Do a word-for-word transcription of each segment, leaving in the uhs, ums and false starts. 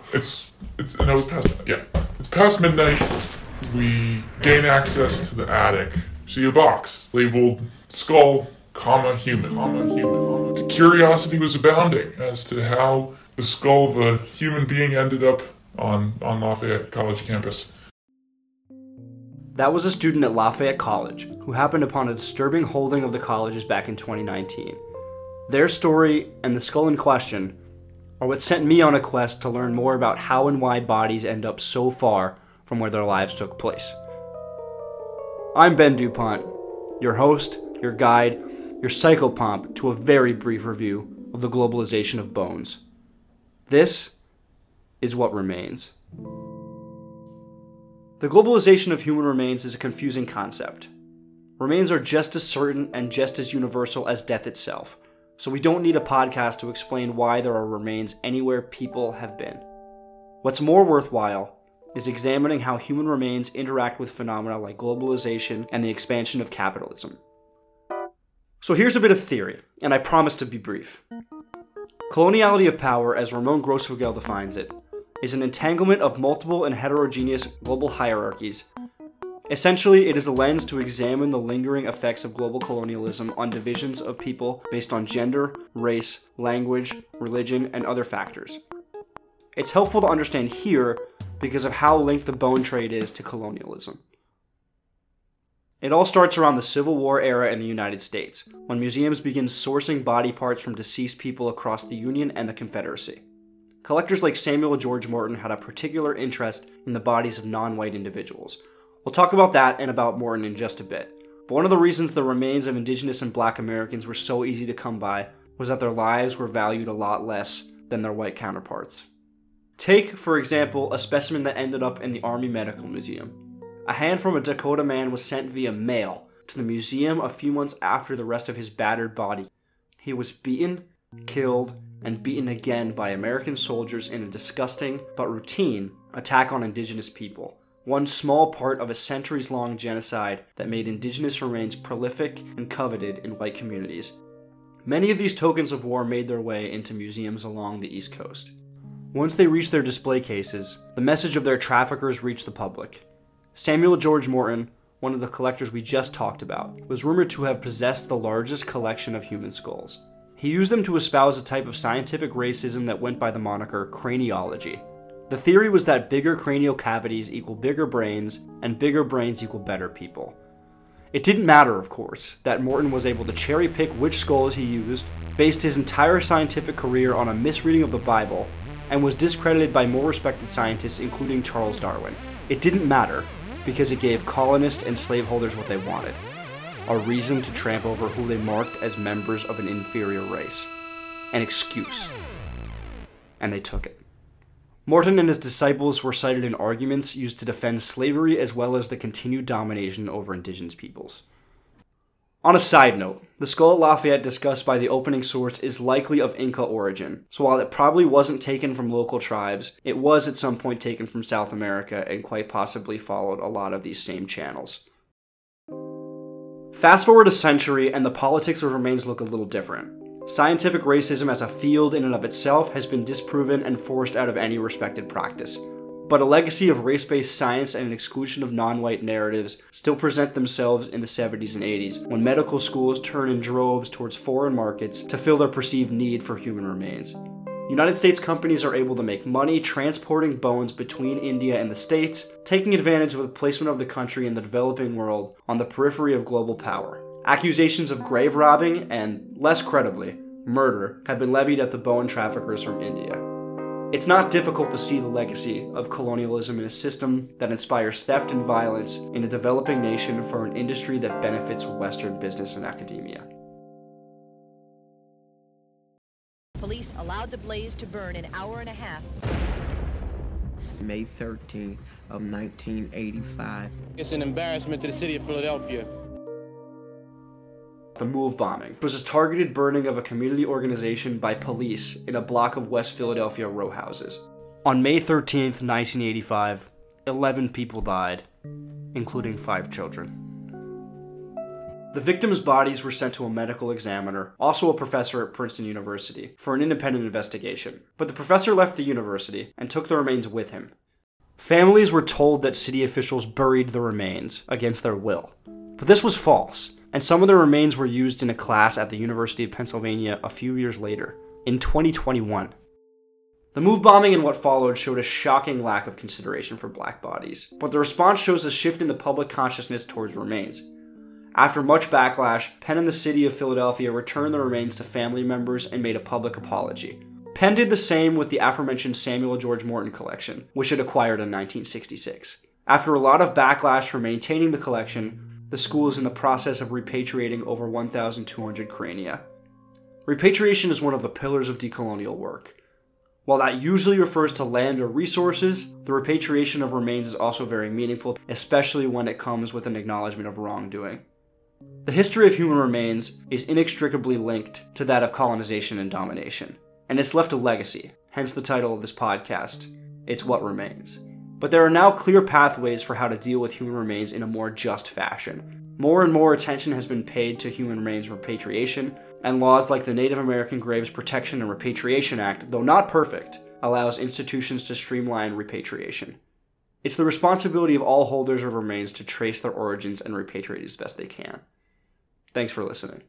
It's, it's, no, it's past, yeah. It's past midnight. We gain access to the attic. See a box labeled skull, comma, human, comma, human. The curiosity was abounding as to how the skull of a human being ended up on, on Lafayette College campus. That was a student at Lafayette College who happened upon a disturbing holding of the colleges back in twenty nineteen. Their story and the skull in question are what sent me on a quest to learn more about how and why bodies end up so far from where their lives took place. I'm Ben DuPont, your host, your guide, your psychopomp to a very brief review of the globalization of bones. This is what remains. The globalization of human remains is a confusing concept. Remains are just as certain and just as universal as death itself, so we don't need a podcast to explain why there are remains anywhere people have been. What's more worthwhile is examining how human remains interact with phenomena like globalization and the expansion of capitalism. So here's a bit of theory, and I promise to be brief. Coloniality of power, as Ramon Grosfoguel defines it, is an entanglement of multiple and heterogeneous global hierarchies. Essentially, it is a lens to examine the lingering effects of global colonialism on divisions of people based on gender, race, language, religion, and other factors. It's helpful to understand here because of how linked the bone trade is to colonialism. It all starts around the Civil War era in the United States, when museums began sourcing body parts from deceased people across the Union and the Confederacy. Collectors like Samuel George Morton had a particular interest in the bodies of non-white individuals. We'll talk about that and about Morton in just a bit. But one of the reasons the remains of Indigenous and Black Americans were so easy to come by was that their lives were valued a lot less than their white counterparts. Take, for example, a specimen that ended up in the Army Medical Museum. A hand from a Dakota man was sent via mail to the museum a few months after the rest of his battered body. He was beaten, killed, and beaten again by American soldiers in a disgusting but routine attack on Indigenous people. One small part of a centuries-long genocide that made Indigenous remains prolific and coveted in white communities. Many of these tokens of war made their way into museums along the East Coast. Once they reached their display cases, the message of their traffickers reached the public. Samuel George Morton, one of the collectors we just talked about, was rumored to have possessed the largest collection of human skulls. He used them to espouse a type of scientific racism that went by the moniker craniology. The theory was that bigger cranial cavities equal bigger brains, and bigger brains equal better people. It didn't matter, of course, that Morton was able to cherry-pick which skulls he used, based his entire scientific career on a misreading of the Bible, and was discredited by more respected scientists, including Charles Darwin. It didn't matter, because it gave colonists and slaveholders what they wanted: a reason to tramp over who they marked as members of an inferior race. An excuse. And they took it. Morton and his disciples were cited in arguments used to defend slavery as well as the continued domination over Indigenous peoples. On a side note, the skull at Lafayette discussed by the opening source is likely of Inca origin, so while it probably wasn't taken from local tribes, it was at some point taken from South America and quite possibly followed a lot of these same channels. Fast forward a century and the politics of remains look a little different. Scientific racism as a field in and of itself has been disproven and forced out of any respected practice. But a legacy of race-based science and an exclusion of non-white narratives still present themselves in the seventies and eighties, when medical schools turn in droves towards foreign markets to fill their perceived need for human remains. United States companies are able to make money transporting bones between India and the States, taking advantage of the placement of the country in the developing world on the periphery of global power. Accusations of grave robbing and, less credibly, murder have been levied at the bone traffickers from India. It's not difficult to see the legacy of colonialism in a system that inspires theft and violence in a developing nation for an industry that benefits Western business and academia. Police allowed the blaze to burn an hour and a half. May thirteenth of nineteen eighty-five. It's an embarrassment to the city of Philadelphia. The Move bombing was a targeted burning of a community organization by police in a block of West Philadelphia row houses. On May thirteenth, nineteen eighty-five, eleven people died, including five children. The victims' bodies were sent to a medical examiner, also a professor at Princeton University, for an independent investigation. But the professor left the university and took the remains with him. Families were told that city officials buried the remains against their will. But this was false, and some of the remains were used in a class at the University of Pennsylvania a few years later, in twenty twenty-one. The move bombing and what followed showed a shocking lack of consideration for black bodies, but the response shows a shift in the public consciousness towards remains. After much backlash, Penn and the city of Philadelphia returned the remains to family members and made a public apology. Penn did the same with the aforementioned Samuel George Morton collection, which it acquired in nineteen sixty-six. After a lot of backlash for maintaining the collection, the school is in the process of repatriating over one thousand two hundred crania. Repatriation is one of the pillars of decolonial work. While that usually refers to land or resources, the repatriation of remains is also very meaningful, especially when it comes with an acknowledgement of wrongdoing. The history of human remains is inextricably linked to that of colonization and domination, and it's left a legacy, hence the title of this podcast, It's What Remains. But there are now clear pathways for how to deal with human remains in a more just fashion. More and more attention has been paid to human remains repatriation, and laws like the Native American Graves Protection and Repatriation Act, though not perfect, allows institutions to streamline repatriation. It's the responsibility of all holders of remains to trace their origins and repatriate as best they can. Thanks for listening.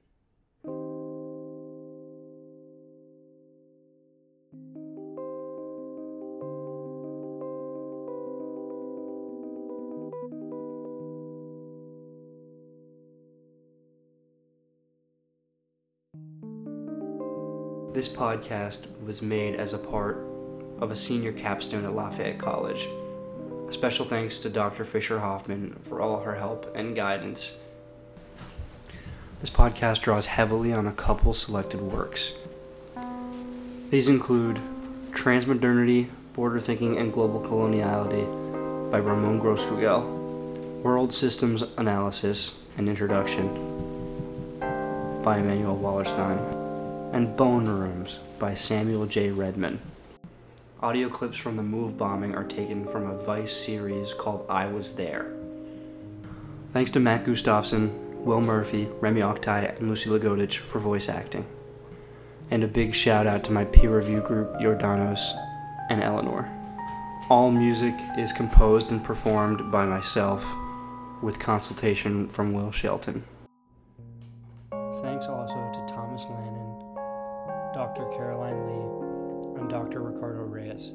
This podcast was made as a part of a senior capstone at Lafayette College. A special thanks to Doctor Fisher Hoffman for all her help and guidance. This podcast draws heavily on a couple selected works. These include Transmodernity, Border Thinking, and Global Coloniality by Ramon Grossfugel, World Systems Analysis and Introduction by Emmanuel Wallerstein, and Bone Rooms by Samuel J. Redman. Audio clips from the move bombing are taken from a Vice series called I Was There. Thanks to Matt Gustafson, Will Murphy, Remy Oktay, and Lucy Lagodich for voice acting. And a big shout out to my peer review group, Jordanos and Eleanor. All music is composed and performed by myself, with consultation from Will Shelton. Thanks also to Thomas Lannon, Doctor Caroline Lee, and Doctor Ricardo Reyes.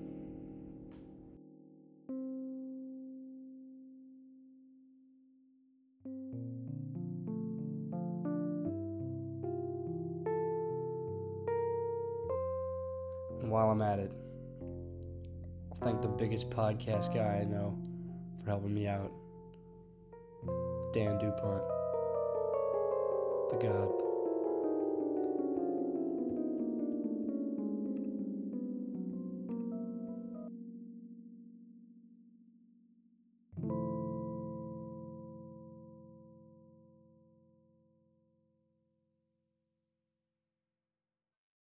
And while I'm at it, I'll thank the biggest podcast guy I know for helping me out, Dan DuPont, the God.